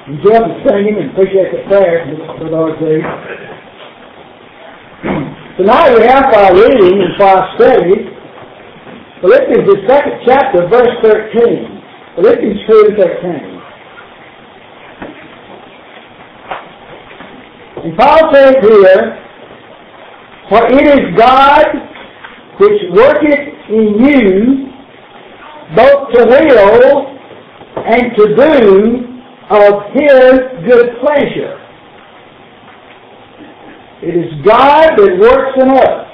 enjoyed the singing and appreciate the prayer for those two. Tonight we have for our reading and for our study Philippians, the 2nd chapter, verse 13. Philippians 2:13. And Paul says here, "For it is God which worketh in you both to will and to do of His good pleasure." It is God that works in us,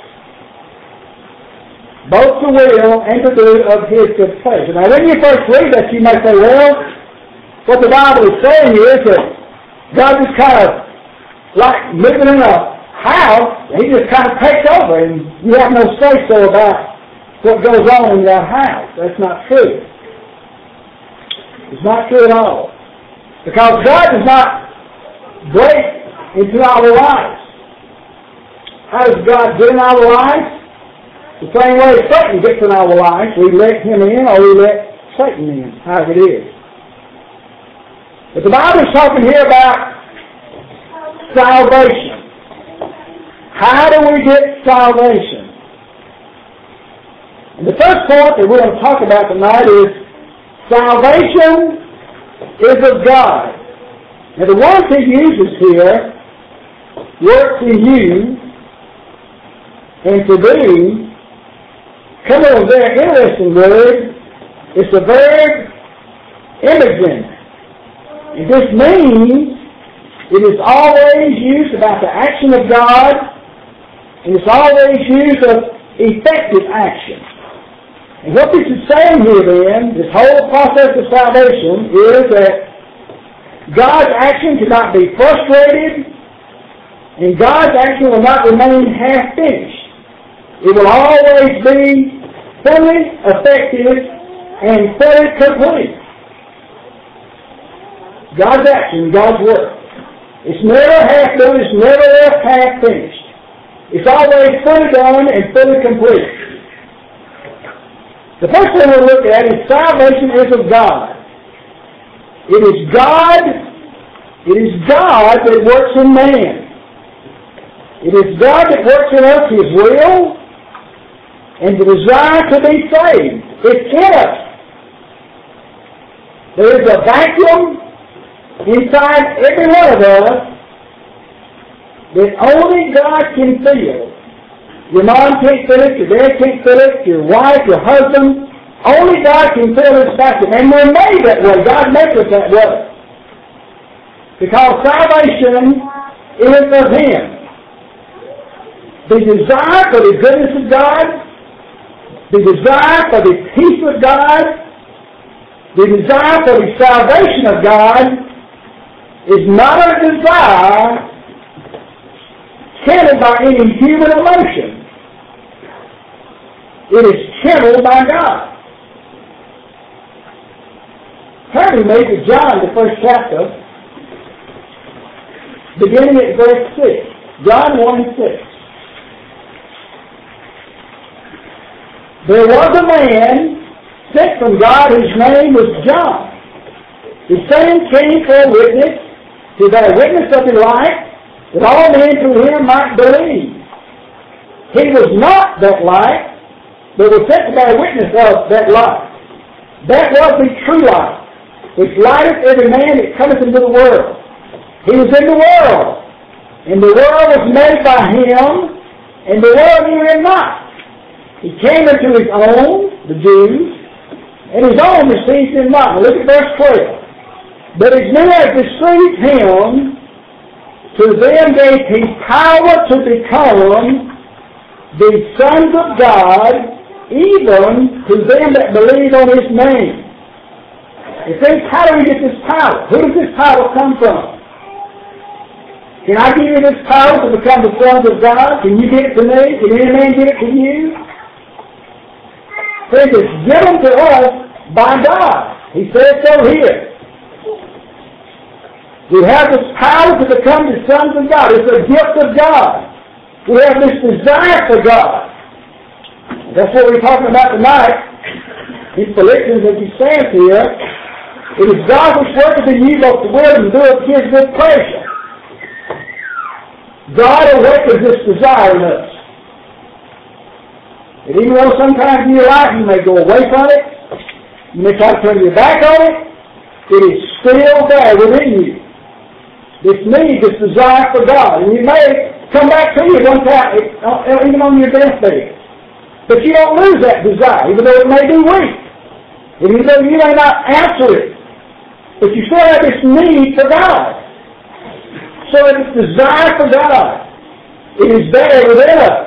both to will and to do of His good pleasure. Now when you first read that, you may say, well, what the Bible is saying here is that God is kind of like living in a house, He just kind of takes over and you have no say-so about what goes on in that house. That's not true. It's not true at all. Because God does not break into our lives. How does God get in our lives? The same way Satan gets in our lives. We let him in or we let Satan in, however it is. But the Bible is talking here about salvation. How do we get salvation? And the first point that we're going to talk about tonight is salvation is of God. Now the words He uses here, works in you and to do, come on, a very interesting word. It's the verb imagen. And this means it is always used about the action of God, and it's always used of effective action. And what this is saying here then, this whole process of salvation, is that God's action cannot be frustrated, and God's action will not remain half finished. It will always be fully effective and fully complete. God's action, God's work. It's never half done, it's never left half finished. It's always fully done and fully complete. The first thing we'll look at is salvation is of God. It is God that works in man. It is God that works in us His will and the desire to be saved. It's in us. There is a vacuum inside every one of us that only God can fill. Your mom can't fill it, your dad can't fill it, your wife, your husband. Only God can fill this vacuum. And we're made that way. God makes us that way. Because salvation is of Him. The desire for the goodness of God, the desire for the peace of God, the desire for the salvation of God is not a desire kindled by any human emotion. It is kindled by God. Turn with me to John, the 1st chapter, beginning at verse 6. John 1:6. There was a man sent from God whose name was John. The same came for a witness, to bear witness of the light, that all men through him might believe. He was not that light, but was sent to bear witness of that light. That was the true light, which lighteth every man that cometh into the world. He was in the world, and the world was made by Him, and the world knew Him not. He came into His own, the Jews, and His own received Him not. Now look at verse 12. But as many as received Him, to them gave He power to become the sons of God, even to them that believe on His name. You think, how do we get this power? Who does this power come from? Can I give you this power to become the sons of God? Can you give it to me? Can any man give it to you? Friends, it's given to us by God. He says so here. We have this power to become the sons of God. It's a gift of God. We have this desire for God. That's what we're talking about tonight. In Philippians, as he says here, It is God which worketh in you both to will and do of His good pleasure. God awakens this desire in us. And even though sometimes in your life you may go away from it, you may try to turn your back on it, it is still there within you. This need, this desire for God. And you may come back to you one time, even on your deathbed. But you don't lose that desire, even though it may be weak. And even though you may not answer it. But you still have this need for God. So this desire for God, it is there within us.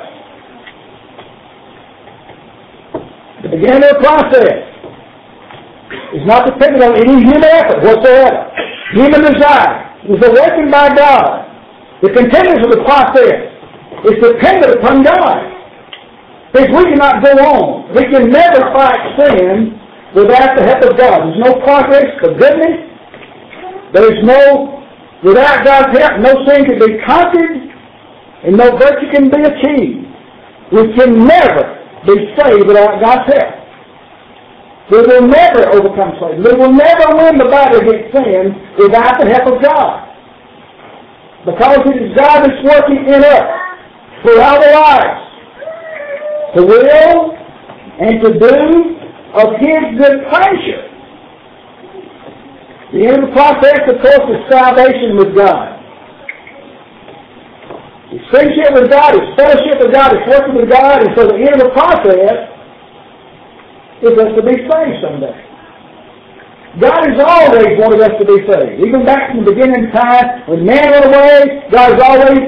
The beginning of the process is not dependent on any human effort whatsoever. Human desire is awakened by God. The continuance of the process is dependent upon God. Because we cannot go on. We can never fight sin without the help of God. There's no progress for goodness. There's no, without God's help, no sin can be conquered and no virtue can be achieved. We can never be saved without God's help. We will never overcome slavery. We will never win the battle against sin without the help of God. Because it is God that's working in us for our lives to will and to do of His good pleasure. The end of the process, of course, is salvation with God. It's friendship with God, it's fellowship with God, it's working with God, and so the end of the process is us to be saved someday. God has always wanted us to be saved. Even back from the beginning of time, when man went away, God has always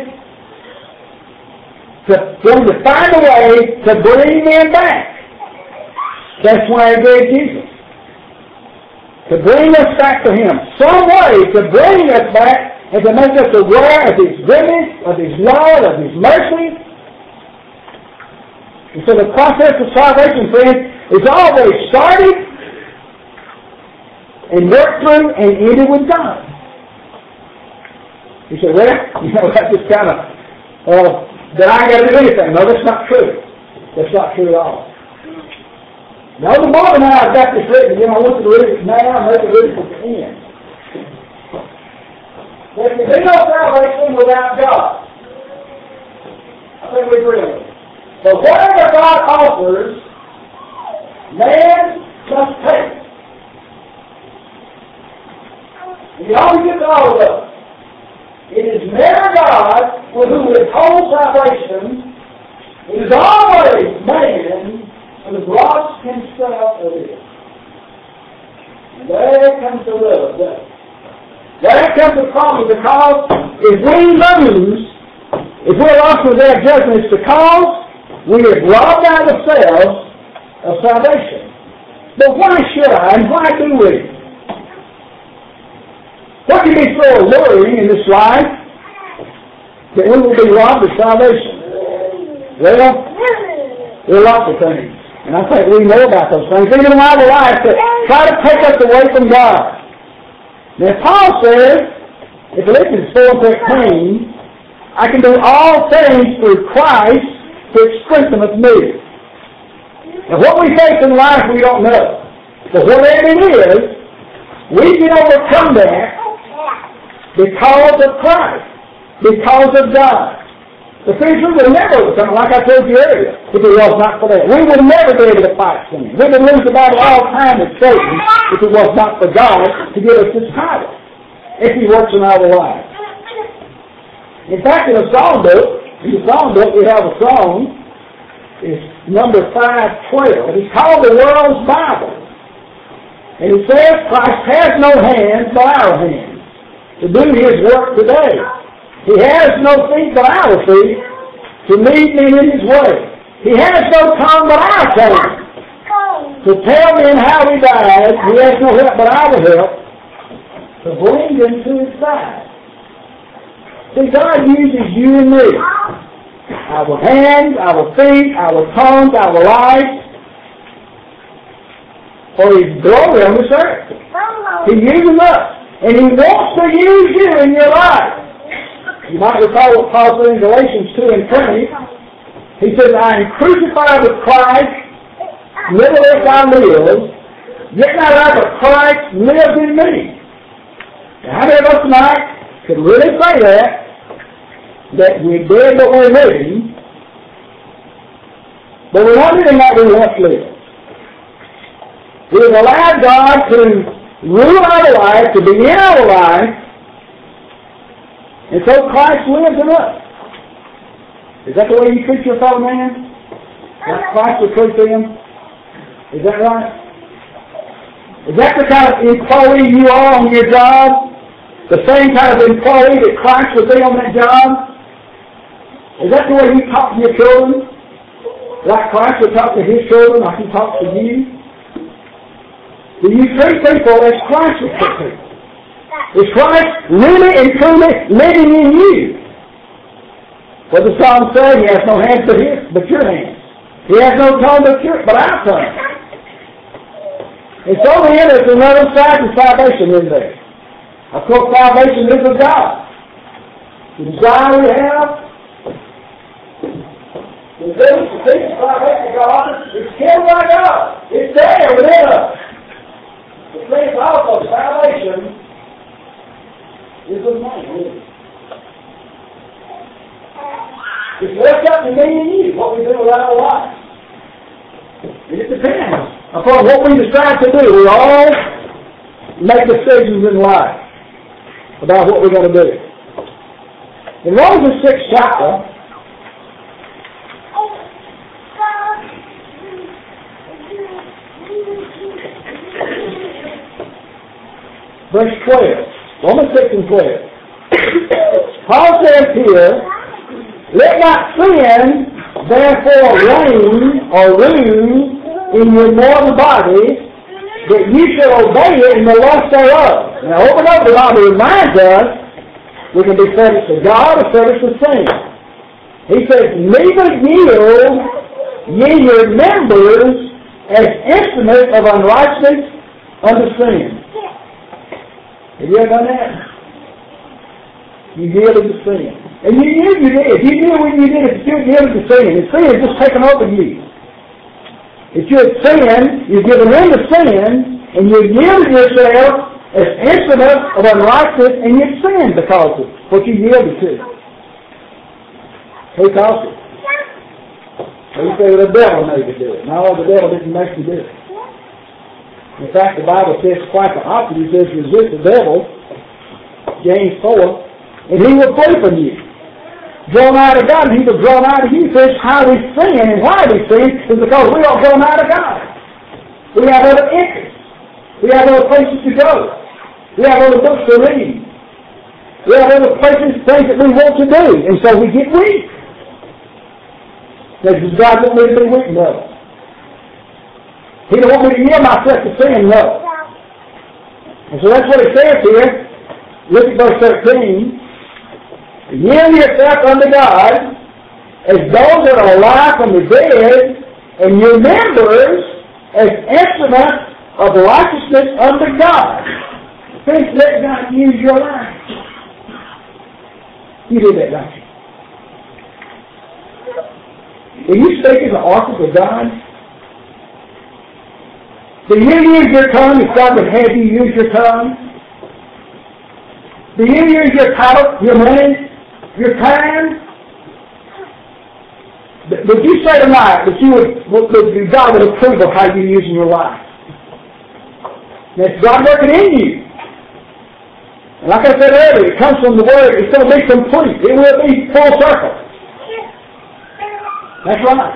going to find a way to bring men back. That's why He gave Jesus. To bring us back to Him. Some way to bring us back and to make us aware of His goodness, of His love, of His mercy. And so the process of salvation, friends, is always started and worked through and ended with God. You say, well, that's just kind of, that I ain't got to do anything. No, that's not true. That's not true at all. Now, the moment I've got this written, I want you to read it now and make it read it at the end. There can be no salvation without God. I think we agree on it. But whatever God offers, man must take. He always gets all of us. It is never God who withholds salvation. It is always man who robs himself of it. And there comes the love, doesn't it? There comes the problem, because if we lose, if we're lost without judgment, it's because we have robbed ourselves of salvation. But why should I, and why do we? What can be so alluring in this life that we will be robbed of salvation? Well, there are lots of things. And I think we know about those things. Even in our life that try to take us away from God. Now Paul says, in Philippians 4:13, I can do all things through Christ which strengtheneth me. Now what we face in life we don't know. But whatever it is, we can overcome that because of Christ, because of God. The things we would never overcome, like I told you earlier, if it was not for that. We would never be able to fight sin. We would lose the battle all the time with Satan if it was not for God to give us this title, if He works in our lives. In fact, in the song book we have a song, it's number 512. It's called the World's Bible. And it says, Christ has no hands but our hands to do His work today. He has no feet but our feet to lead me in His way. He has no tongue but our tongue to tell men how He died. He has no help but our help to bring them to His side. See, God uses you and me, our hands, our feet, our tongues, our lives, for His glory on this earth. He uses us, and He wants to use you in your life. You might recall what Paul said in Galatians 2:20. He says, I am crucified with Christ, nevertheless I live, getting out of that, but Christ lives in me. Now, how many of us tonight could really say that we're dead but we're living, but we're not living like we once lived? We've allowed God to rule our life, to be in our life, and so Christ lives in us. Is that the way you treat your fellow man? Like Christ would treat them? Is that right? Is that the kind of employee you are on your job? The same kind of employee that Christ would be on that job? Is that the way you talk to your children? Like Christ would talk to His children, like He talks to you? Do you treat people as Christ would treat people? Is Christ really and truly living in you? What the Psalm says, He has no hands but your hands. He has no tongue but our tongue. And so then there's another side to salvation in there. Of course, salvation is of God. The desire we have, the ability to seek salvation of God, is killed by God. It's there within us. The thing also, salvation is of man. It's left up to me and you, what we do with our life. And it depends upon what we decide to do. We all make decisions in life about what we're going to do. In Romans 6th chapter, verse 12, Romans 6 and 12. Paul says here, let not sin therefore reign or rule in your mortal body, that you shall obey it in the lust thereof. Now open up the Bible reminds us we can be subject to God or subject to sin. He says, neither yield ye your members as instruments of unrighteousness unto sin. Have you ever done that? You yielded to sin. And you knew you did. If you knew when you did it, you yielded to sin. And sin had just taken over you. If you had sinned, you've given in to sin, and you yielded yourself as instruments of unrighteousness, and you've sinned because of what you yielded to. Who caused it? You say the devil made you do it. No, the devil didn't make you do it. In fact, the Bible says quite the opposite. It says, resist the devil, James 4, and he will flee from you. Drawn out of God, and he will drawn out of you. It says how we sin, and why we sin is because we are drawn out of God. We have other interests. We have other places to go. We have other books to read. We have other places, things that we want to do, and so we get weak. Because God won't let me to be weak? No. He don't want me to yield myself to sin? No. And so that's what it says here. Look at verse 13. Yield yourself unto God as those that are alive from the dead, and your members as instruments of righteousness unto God. Please let God use your life. You did that, don't you? Do you speak as an oracle of God? Do you use your tongue if God would have you use your tongue? Do you use your talent, your money, your time? Would you say tonight that God would approve of how you're using your life? And it's God working in you. And like I said earlier, it comes from the Word. It's going to be complete. It will be full circle. That's right.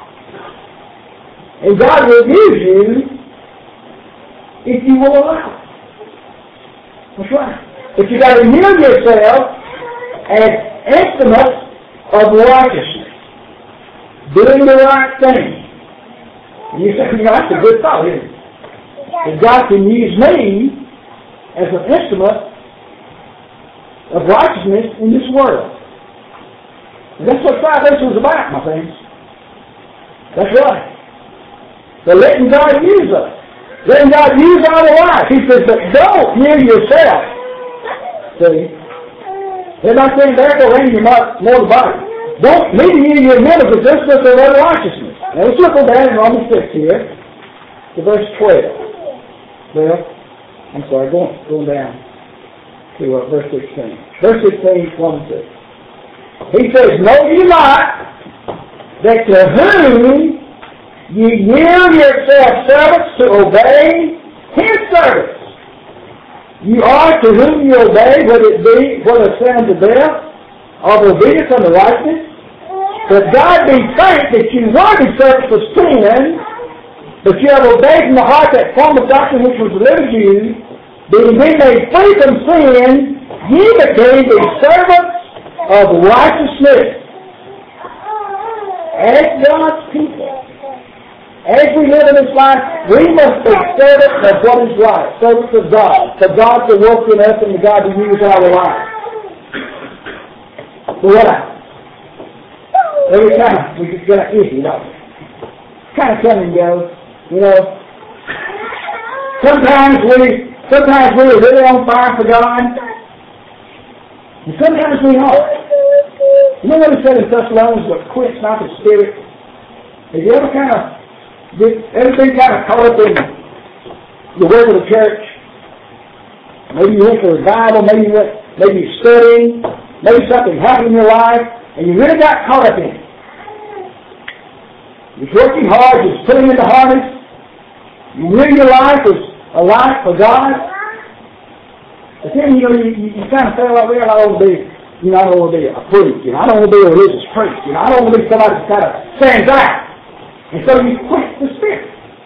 And God will use you if you will allow it. That's right. But you got to yield yourself as instruments of righteousness, doing the right thing. And you say, that's a good thought, isn't it? That God can use me as an instrument of righteousness in this world. And that's what salvation is about, my friends. That's right. But letting God use us. Letting God use our life. He says, but don't yield yourself. See? They're not saying therefore reign your mortal body. Don't leave you your members of this or other righteousness. Now let's look down in Romans 6 here to verse 12. Well, I'm sorry, going down to verse 16. Verse 16, 1 and 2. He says, know ye not that to whom ye yield yourselves servants to obey his service. You are to whom you obey, whether it sin unto death, or obedience unto righteousness. But God be thanked that you were the servants of sin, but you have obeyed in the heart that form of doctrine which was delivered to you, being made free from sin, ye became the servants of righteousness. As God's people, as we live in this life, we must be servants of what is right, servants of God, for God to work in us and for God to use our lives. But what else? Every time we just get an issue, don't we? Kind of come and go, you know. Sometimes we're really on fire for God, and sometimes we aren't. You know what it said in Thessalonians, but quench not the spirit? Have you ever everything kind of caught up in the work of the church? Maybe you went to revival, maybe you're studying, maybe something happened in your life, and you really got caught up in it. You're working hard, you're putting in the harness, you knew your life was a life for God, but then you kind of feel like, well, I don't want to be, I don't want to be a priest, I don't want to be a religious priest, I don't want to be somebody that kind of stands out. And so you quit the Spirit.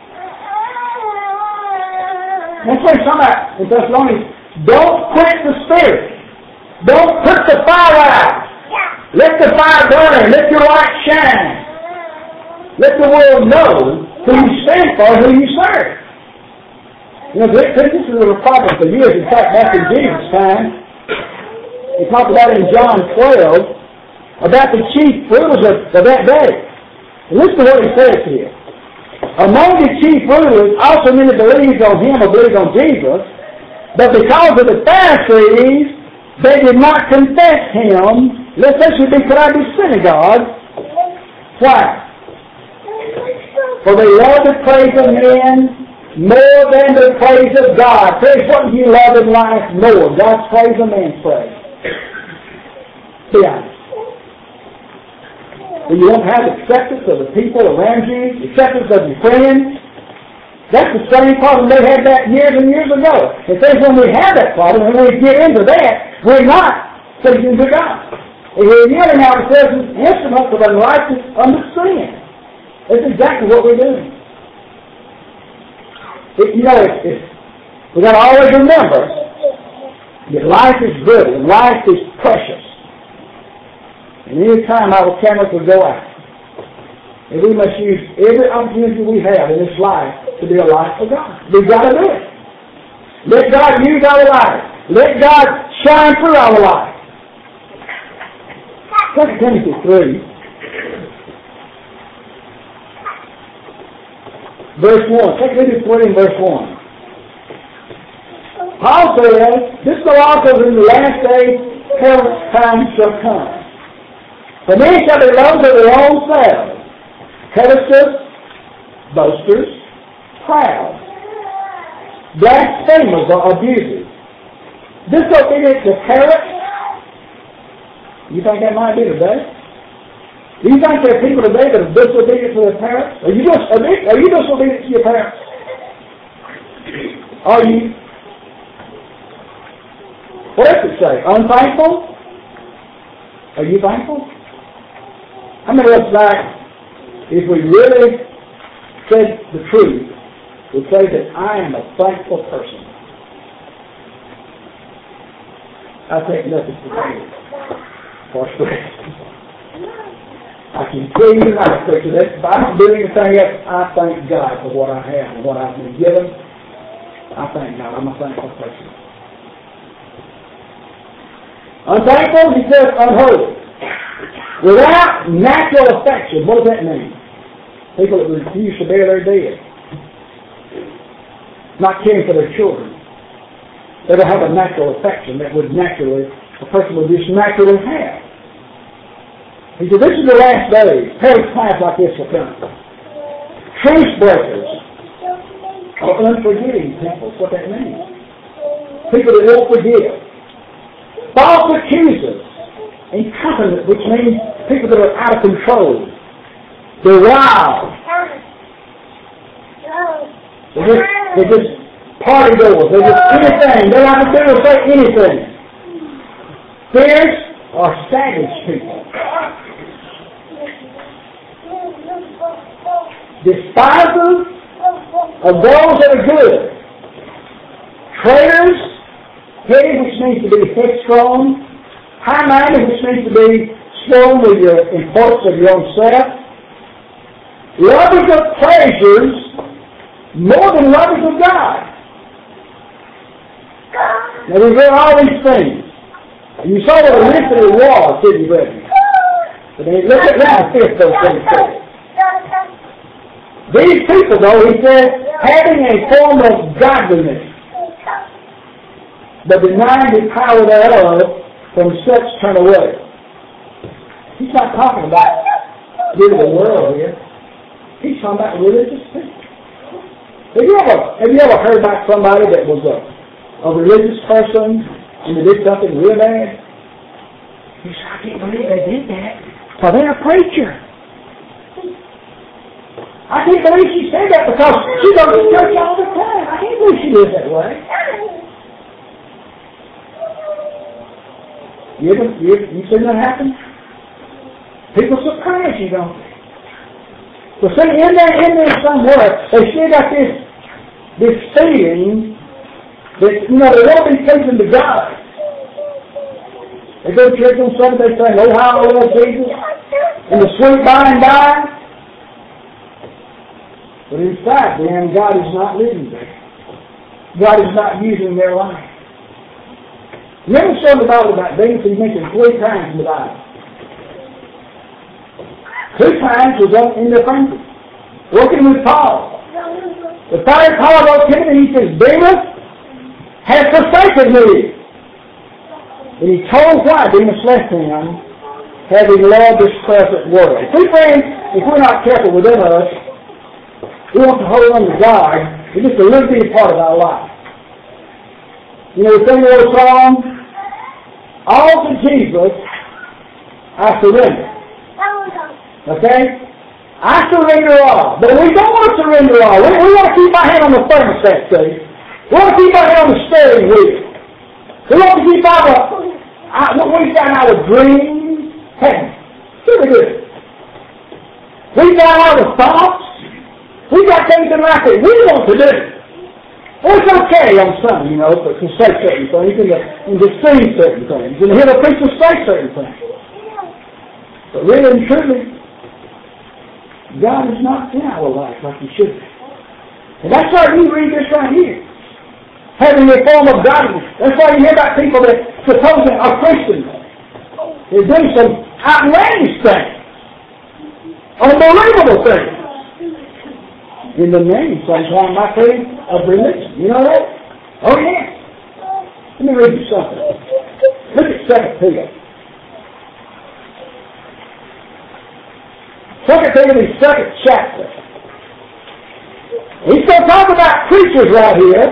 That's what it's talking about in Thessalonians. Don't quit the Spirit. Don't put the fire out. Let the fire burn. Let your light shine. Let the world know who you stand for, who you serve. This is a problem for years. In fact, back in Jesus' time, he talked about in John 12 about the chief rulers of that day. And listen to what he says here. Among the chief rulers also many believed on him or believed on Jesus, but because of the Pharisees, they did not confess him, lest they should be put out of the synagogue. Why? For they love the praise of men more than the praise of God. Praise, what do you love in life more? God's praise or man's praise? Be honest. When you don't have acceptance of the people around you, acceptance of your friends, that's the same problem they had back years and years ago. It says when we have that problem, when we get into that, we're not pleasing to God. And we're yielding ourselves as instruments of unrighteousness under sin. That's exactly what we're doing. We've got to always remember that life is good and life is precious. And any time our cameras will go out. And we must use every opportunity we have in this life to be a life for God. We've got to do it. Let God use our life. Let God shine through our life. 2 Timothy 3, verse 1. 2 Timothy 3 and verse 1. Paul says, this will also in the last days, perilous times shall come. For many shall be lovers of their own selves, covetous, boasters, proud, blasphemers or abusers, disobedient to parents. You think that might be today? Do you think there are people today that are disobedient to their parents? Are you disobedient to your parents? Are you? What does it say? Unthankful? Are you thankful? How many of us, if we really said the truth, would say that I am a thankful person? I take nothing for granted. For strength. I can tell you not to that if I don't do anything else, I thank God for what I have and what I've been given. I thank God. I'm a thankful person. Unthankful, he says unholy. Without natural affection, what does that mean? People that refuse to bury their dead. Not caring for their children. They don't have a natural affection that a person would just naturally have. He said, this is the last days. Perilous times like this will come. Truce breakers, or unforgiving people. That's what that means. People that won't forgive. False accusers. Incontinent, which means people that are out of control. They're wild. They're just party goers. They're just anything. They like to do or say anything. Fierce or savage people. Despisers of those that are good. Traitors, heady, which means to be headstrong. High-minded, which means to be slow with your importance of your own self. Lovers of pleasures more than lovers of God. Now we read all these things. And you saw what a list it was, didn't you, brethren? But then look at the fifth those things. These people, though, he said, having a form of godliness, but denying the power thereof, from such turn away. He's not talking about living the world here. He's talking about religious people. Have you ever heard about somebody that was a religious person and they did something real bad? You say, I can't believe they did that. Well, they're a preacher. I can't believe she said that because she goes to church all the time. I can't believe she lives that way. You seen that happen? People surprise you, don't they? Well, see, in there somewhere, they still got this feeling that, they want to be pleasing to God. They go to church on Sunday, they say, oh, how Lord Jesus, in the sweet by and by. But in fact, then, God is not living there. God is not using their life. You ever saw the Bible about David? He mentioned 3 times in the Bible. 2 times was in the country, working with Paul. The third Paul wrote Timothy, he says, Demas has forsaken me. And he told why Demas left him, having loved this present world. See, friends, if we're not careful within us, we want to hold on to God. It's just a little bitty part of our life. You know, the thing of the song, all to Jesus I surrender. Okay? I surrender all. But we don't want to surrender all. We want to keep our hand on the thermostat, see? We want to keep our hand on the steering wheel. We want to keep what we got our dreams. Heaven. Really good. We got all the thoughts. We got things in life that we want to do. Well, it's okay on some, to say certain things and to sing certain things and to hear the preacher say certain things. But really and truly, God is not in our life like He should be. And that's why you read this right here. Having a form of godliness. That's why you hear about people that supposedly are Christians. They do some outlandish things. Unbelievable things. In the name, sometimes, my faith of religion. You know that? Oh, yeah. Let me read you something. Look at 2 Peter. 2 Peter, the 2nd chapter. He's going to talk about preachers right here.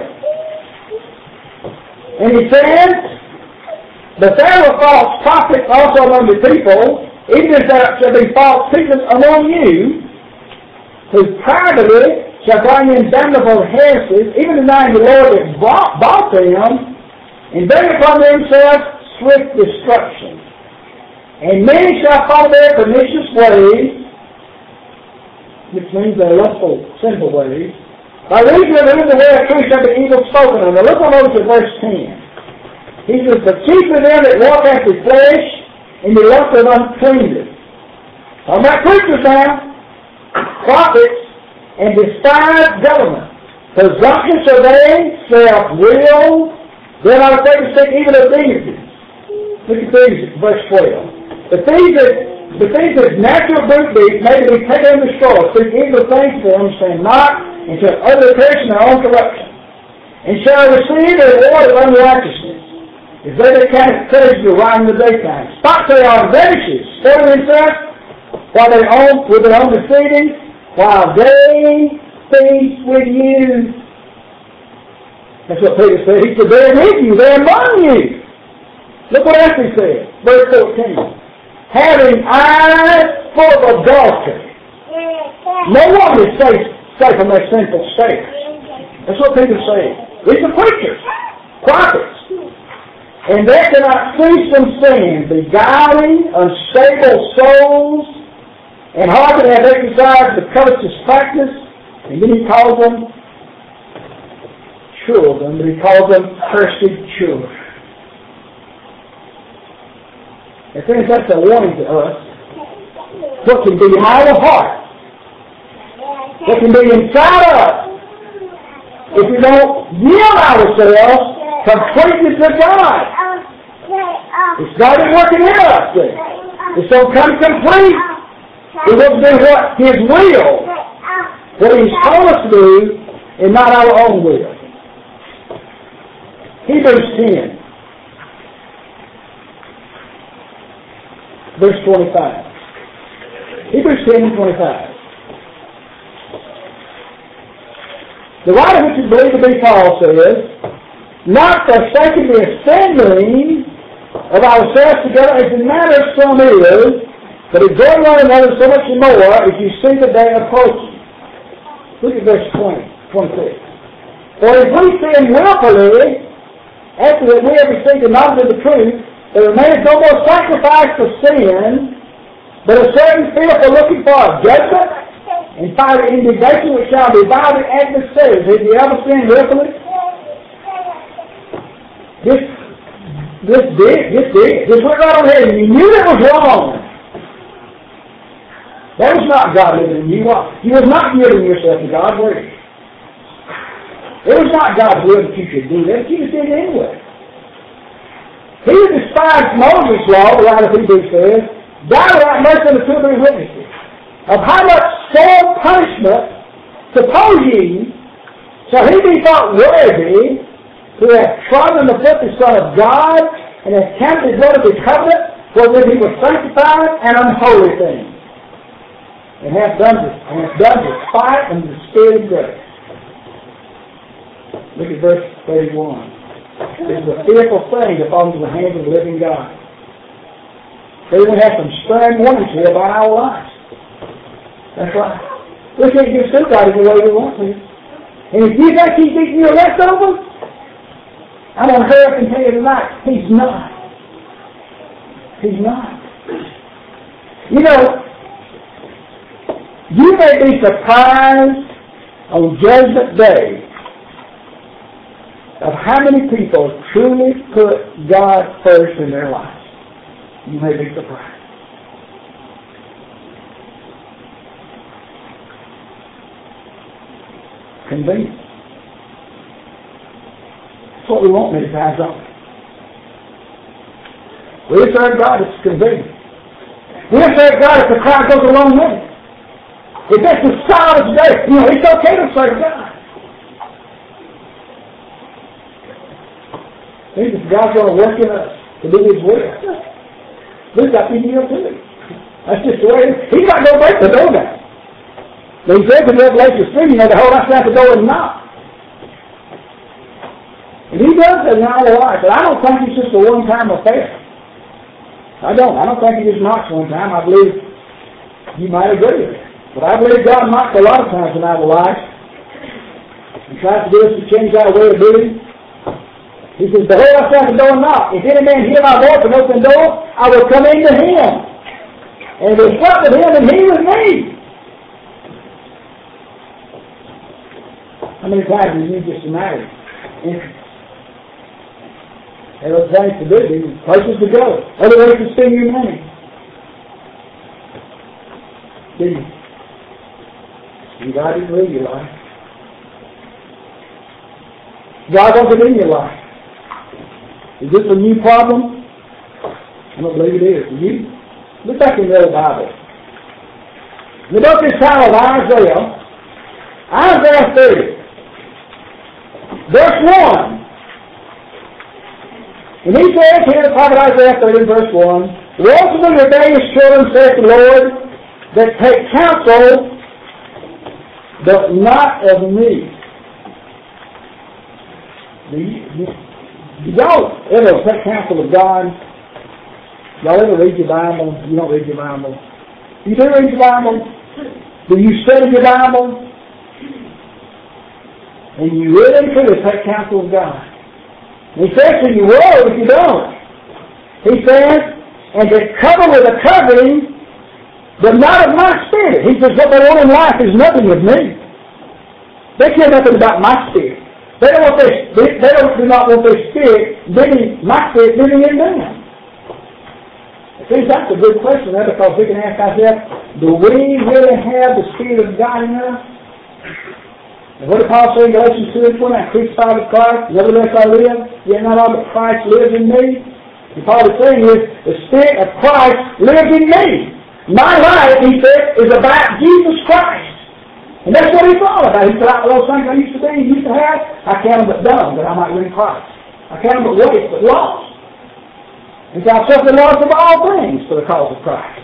And he says, but there were false prophets also among the people, even as there shall be false teachers among you, who privately shall bring in damnable heresies, even denying the Lord that bought them, and bring upon themselves swift destruction. And many shall follow their pernicious ways, which means their lustful, sinful ways, by reason of whom the way of truth shall be evil spoken of. Now look on over to verse 10. He says, but chief of them that walk after flesh, and the lust of uncleanness. Talking about preachers now. Prophets, and despise government. Presumptuous are they, self-willed, they're not afraid to speak even of dignity. Look at these, verse 12. The things that natural brute beasts may be taken and destroyed, speak evil things to them, saying not, and shall utterly perish in their own corruption, and shall receive the reward of unrighteousness. If they that cannot courage to ride in the daytime, spot they are vanishes, spoiling themselves, while they own with their own deceiving, while they feast with you That's what Peter said. He said, they're with you, they're among you. Look what else he said. Verse 14. Having eyes full of adultery. No one is safe from that sinful state. That's what Peter said. These are preachers, prophets. And they cannot cease from sin, beguiling unstable souls, and hardly have exercised the covetous practice. And then he calls them children, but he calls them cursed children. I think that's a warning to us. What can be in our heart, what can be inside us, if we don't yield ourselves completely to God. It's not working in us. It's going to come complete. It will do what His will, what He's told us to do, and not our own will. Hebrews 10, verse 25. Hebrews 10 and 25. The writer, which is believed to be Paul, says, not forsaking the assembling of ourselves together as the manner of some is, but exhorting one another so much more as you see the day approaching. Look at verse 26. For if we sin willfully, after that we have received the knowledge of the truth, there remains no more sacrifice for sin, but a certain fear for looking for a judgment and fiery indignation which shall divide the adversaries. Have you ever sinned willfully? This went right on ahead, and you knew it was wrong. That was not God living in you. You was not giving yourself to God, were you? It was not God's will that you should do that. You just did it anyway. He who despised Moses' law, the writer of Hebrews says, died without mercy unto two or three witnesses. Of how much sore punishment, suppose ye, shall he be thought worthy who hath trodden the foot the Son of God, and hath counted the blood of the covenant, wherewith he was sanctified, an unholy thing, and hath done despite and the Spirit of grace. Look at verse 31. This is a fearful thing to fall into the hands of the living God. They will have some stern warnings here about our lives. That's right. We can't just do God the way we want to. And if you think He's eating your leftovers, I'm going to hurry up and tell you tonight, He's not. He's not. You know, you may be surprised on Judgment Day of how many people truly put God first in their lives. You may be surprised. Convenience. That's what we want many times, don't we? We serve God, it's convenient. We serve God if the crowd goes along with it. If it's the style of today, it's okay to serve God. If God's going to work in us to do His will, we've got to yield to Him. That's just the way it is. He's not going to break the door down. But He says in Revelation 3, the whole house has to go and knock. And He does that in our lives. But I don't think it's just a one-time affair. I don't think He just knocks one time. I believe you might agree with it. But I believe God knocks a lot of times in our lives. He tries to get us to change our way of doing. He says, behold, I stand at the door and knock. If any man hear my voice and open the door, I will come into him. And will sup with him and he with me. How many times do you just marry? There are things to do, places to go, other ways to spend your money. Do you? God didn't live your life. God wants it in your life. Is this a new problem? I don't believe it is. Do you? Look back in the old Bible. In the book this time of Isaiah 30. Verse 1. And he says here, the prophet Isaiah 30, verse 1, woe to the rebellious children, saith the Lord, that take counsel, but not of me. Y'all ever take counsel of God? Y'all ever read your Bible? You don't read your Bible. You do read your Bible? Do you study your Bible? And you really truly take counsel of God. And he says to you, woe if you don't. He says, and to cover with a covering, but not of my spirit. He says, what they want in life is nothing of me. They care nothing about my spirit. They do not want their spirit living, my spirit living in them. See, that's a good question there, because we can ask ourselves, do we really have the Spirit of God in us? And what did Paul say in Galatians 2:20? I crucified with Christ, nevertheless I live, yet not I, but Christ lives in me. And Paul is saying is, the Spirit of Christ lives in me. My life, he said, is about Jesus Christ. And that's what he thought about. He said, those things I used to be, used to have, I count them but dumb, that I might win Christ. I count them but waste, but lost. And so I suffer the loss of all things for the cause of Christ.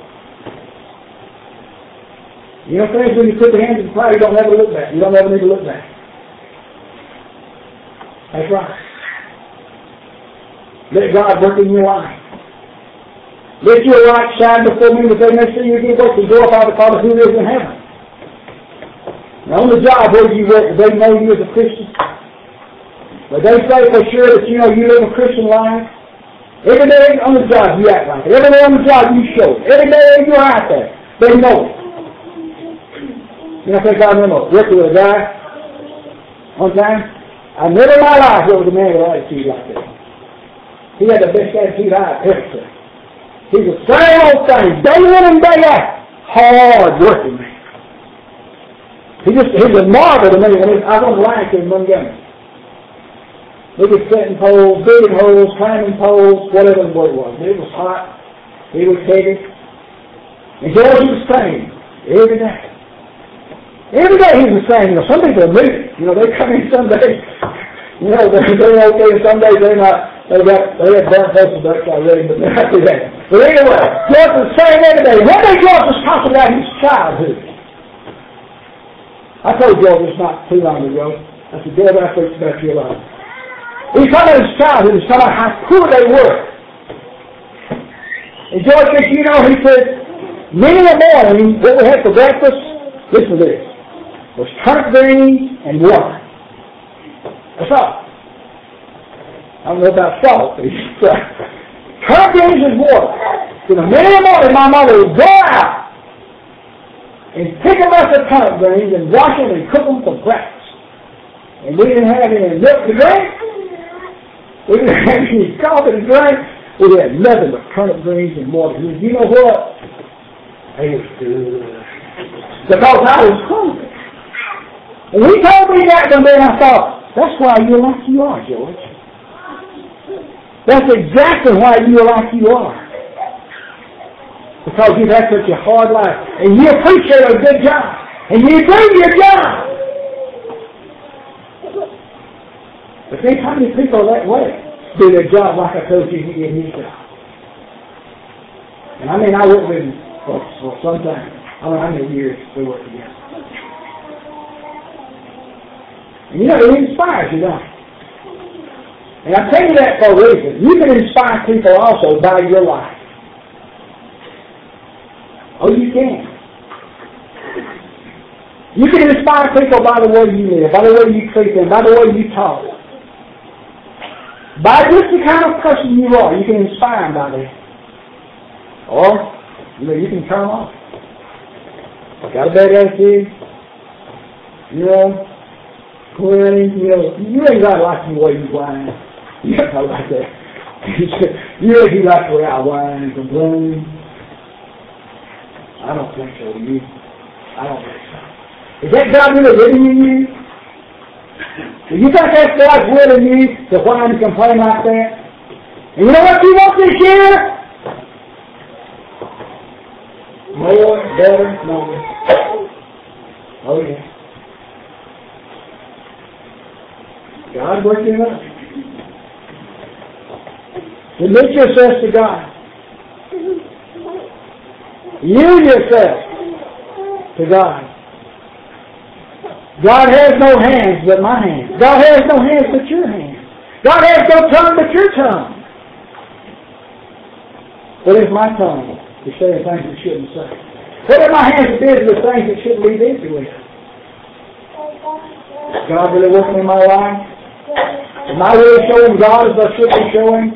You know, friends, when you put your hands in the fire, you don't ever look back. You don't ever need to look back. That's right. Let God work in your life. Let your light shine before men that they may see your good works and glorify the Father who lives in heaven. Now on the job where you work, do they know you as a Christian? But they say for sure that you live a Christian life. Every day on the job you act like it. Every day on the job you show it. Every day you're out there. They know it. You know, I think I remember working with a guy one time. I never in my life worked with a man with an attitude like that. He had the best attitude I've ever seen. He's the same old thing, day in and day out. Hard working man. He's a marvel to me. I was on the line to him in Montgomery. They were setting poles, digging holes, climbing poles, whatever the word was. It was hot. He was heavy. And George was the same every day. Every day he was the same. Some people are moving. They come in some days. They're okay, and some days they're not. They had burnt vegetables ducks already, but they're not do that. But anyway, George was the same every day. One day George was talking about his childhood. I told George this not too long ago. I said, George, I preached about your life. He's talking about his childhood. He's talking about how poor they were. And George said, he said, many a morning, what we had for breakfast, listen to this, was turnip greens and water. That's all. I don't know about salt, but turnip greens and water. So many a morning, my mother would go out and pick them up the turnip greens and wash them and cook them for breakfast. And we didn't have any milk to drink. We didn't have any coffee to drink. We had nothing but turnip greens and water. You know what? It was good. Because I was hungry. And he told me that one day, and I thought, that's why you're like you are, George. That's exactly why you're like you are. Because you've had such a hard life. And you appreciate a good job. And you do your job. But think how many people that way do their job like I told you he did his job. And I worked with him for some time. I don't know how many years we worked together. And it inspires you, don't it? And I tell you that for a reason. You can inspire people also by your life. Oh, you can. You can inspire people by the way you live, by the way you treat them, by the way you talk. By just the kind of person you are, you can inspire them by that. Or, you can turn them off. Got a bad attitude? Whining, you ain't got to like the way you whine. You don't know like that. You ain't like the way I whine and complain. I don't think so. I don't think so. Is that God really living in you? Do you think that's God's will in you to whine and complain like that? And you know what you want this year? More, better, more. Oh yeah. God working up. Submit yourself to God. Yield yourself to God. God has no hands but my hands. God has no hands but your hands. God has no tongue but your tongue. What is my tongue to say things it shouldn't say? What are my hands to busy with things it shouldn't be busy with? Is God really working in my life? Am I really showing God as I should be showing?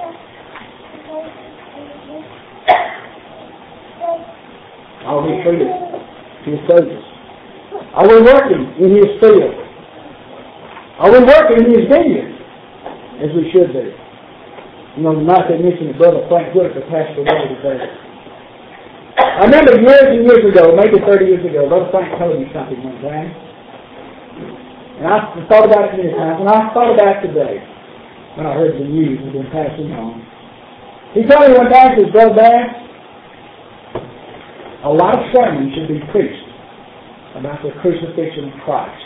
Are we treated to His service? Are we working in His field? Are we working in His vineyard as we should be? You know, tonight they mentioned that Brother Frank Whitaker passed away today. I remember years and years ago, maybe 30 years ago, Brother Frank told me something one time. And I thought about it many times, and I thought about it today when I heard the news had been passing on. He told me one time, he says, Brother Bass, a lot of sermons should be preached about the crucifixion of Christ,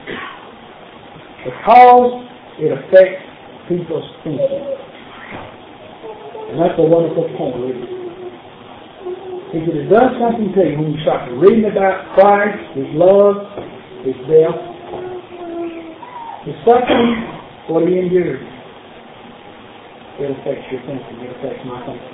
because it affects people's thinking. And that's a wonderful point, really. He said, it does something to you when you start reading about Christ, His love, His death, His suffering, what He endured. It affects your thinking. It affects my thinking.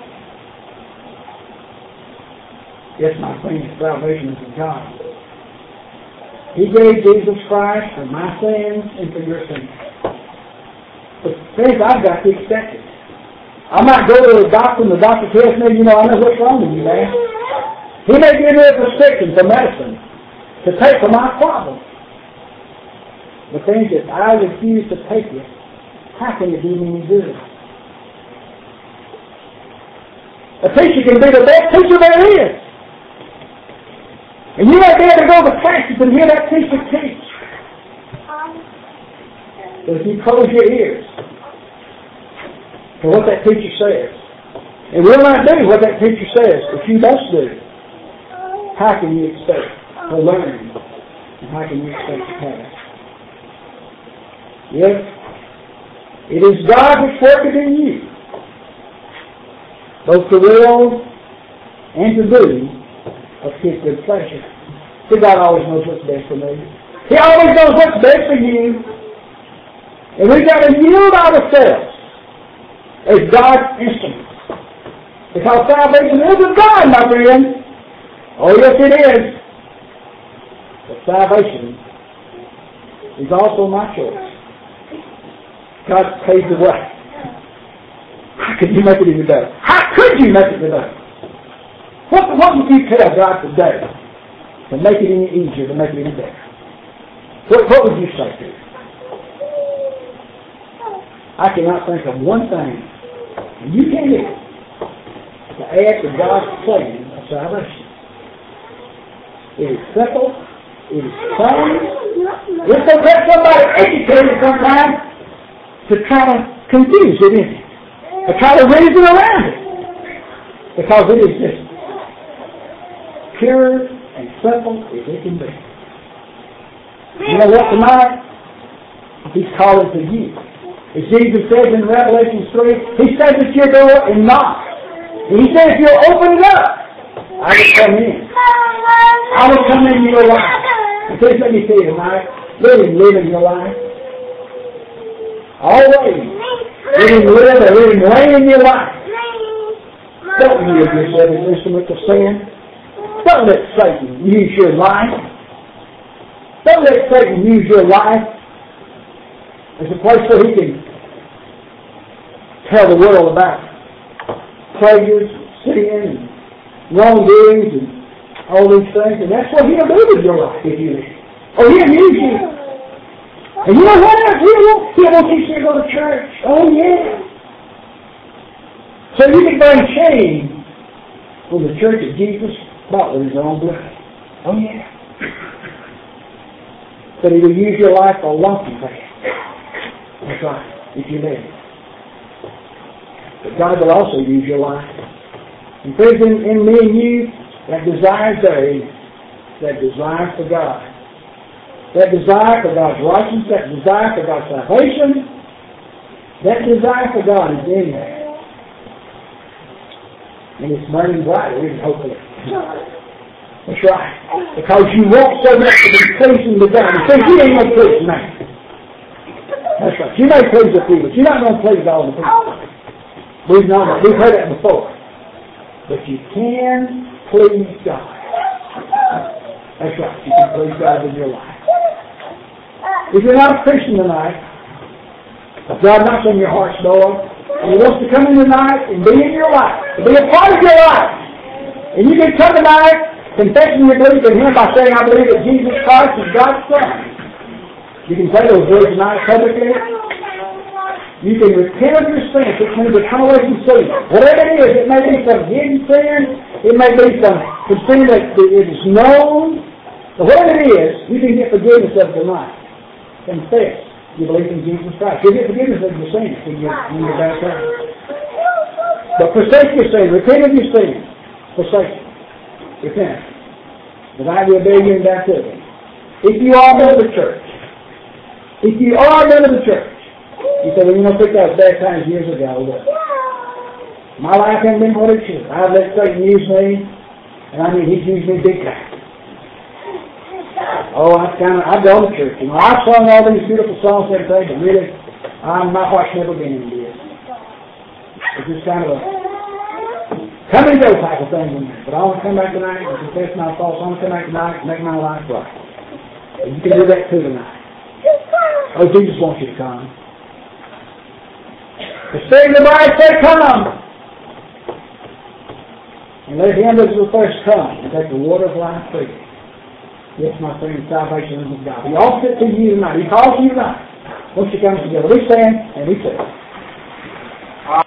Yes, my friend, salvation is from God. He gave Jesus Christ for my sins and for your sins. But friends, I've got to accept it. I might go to the doctor and the doctor tells me, I know what's wrong with you, man. He may give me a prescription for medicine to take for my problem. But things that I refuse to take it, how can it do me any good? A teacher can be the best teacher there is. And you might be able to go to practice and hear that teacher teach. But if you close your ears to what that teacher says, and will not do what that teacher says, if you must do, how can you expect to learn? And how can you expect to pass? Yes, it is God which worketh in you, both to will and to do of His good pleasure. See, God always knows what's best for me. He always knows what's best for you. And we've got to yield ourselves as God's instruments. Because salvation is of God, my friend. Oh, yes, it is. But salvation is also my choice. God pays the way. How could you make it any better? How could you make it any better? What would you tell God today to make it any easier, to make it any better? What would you say to it? I cannot think of one thing, and you can't hear it, to add to God's plan of salvation. It is simple. It is plain. It's going to take somebody educated sometimes to try to confuse it, isn't it? To try to reason around it. Because it is just pure and simple as it can be. You know what, tonight? He's calling to you. As Jesus says in Revelation 3, He stands at your door and knocks. And He says, if you'll open it up, I will come in. I will come into your life. And please let me tell you tonight, live in your life. Always. Live and reign in your life. Don't use yourself as an instrument of sin. Don't let Satan use your life. Don't let Satan use your life as a place where he can tell the world about pleasures, sin, and wrongdoings, and all these things. And that's what he'll do with your life if you live. Or he'll use you. And you know what else he'll want you to go to church. Oh, yeah. So you can bring shame from the church of Jesus bought with his own blood. Oh, yeah. But he will use your life for a long time. That's right, if you live. But God will also use your life. And friends, in me and you, that desire there is that desire for God. That desire for God's righteousness, that desire for God's salvation, that desire for God is in there. And it's burning bright, really, hopefully. That's right. Because you want so much to be pleasing to God. You see, you ain't going to please man. That's right. You may please the people, but you're not going to please all the people. We've heard that before. But you can please God. That's right. You can please God with your life. If you're not a Christian tonight, if God knocks on your heart's door, and He wants to come in tonight and be in your life, to be a part of your life, and you can come tonight confessing your belief in Him by saying, I believe that Jesus Christ is God's Son. You can say those words tonight publicly. You can repent of your sins, which means to come away from sin. Whatever it is, it may be some hidden sin, it may be some sin that is known, but whatever it is, you can get forgiveness of it tonight. Confess you believe in Jesus Christ. You'll get forgiveness of your sins when you're baptized. But forsake your sin. Repent of your sin. Forsake it. Repent. Tonight we'll obey you in baptism. If you are a member of the church, you say, well, you know, I was baptized years ago, but my life hasn't been what it should. I've let Satan use me, and I mean, he's used me big time. Oh, I've gone to church. You know, I've sung all these beautiful songs and everything, but really, my heart's never been into this. It's just kind of a come and go type of thing in there. But I want to come back tonight and confess my faults. I want to come back tonight and make my life right. And you can do that too tonight. Oh, Jesus wants you to come. The Spirit of the bride said, come. And let him that is first come and take the water of life freely. Yes, my friend, salvation is of God. He offers it to you tonight. He calls you tonight. Once you come together, we stand and we say.